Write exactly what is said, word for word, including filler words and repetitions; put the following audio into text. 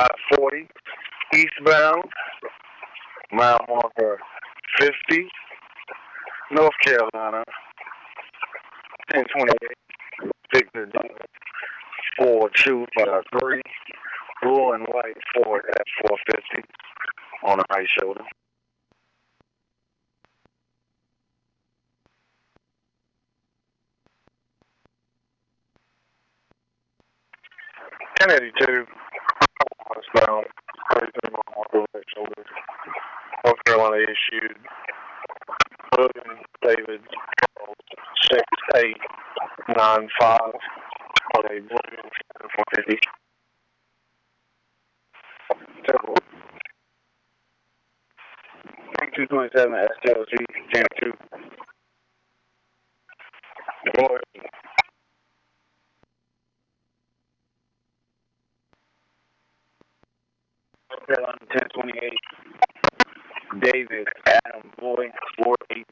five forty. Eastbound, mile marker fifty. North Carolina, ten twenty-eight. Victor Davis, four two five three. Blue and white Ford at four fifty on the right shoulder. ten eighty-two, westbound, thirty-three mile marker right shoulder. North Carolina issued William David six eight nine five on a William four fifty. two twenty-seven S T L C, Jam two. North Carolina ten twenty-eight. David Adam Boy four eight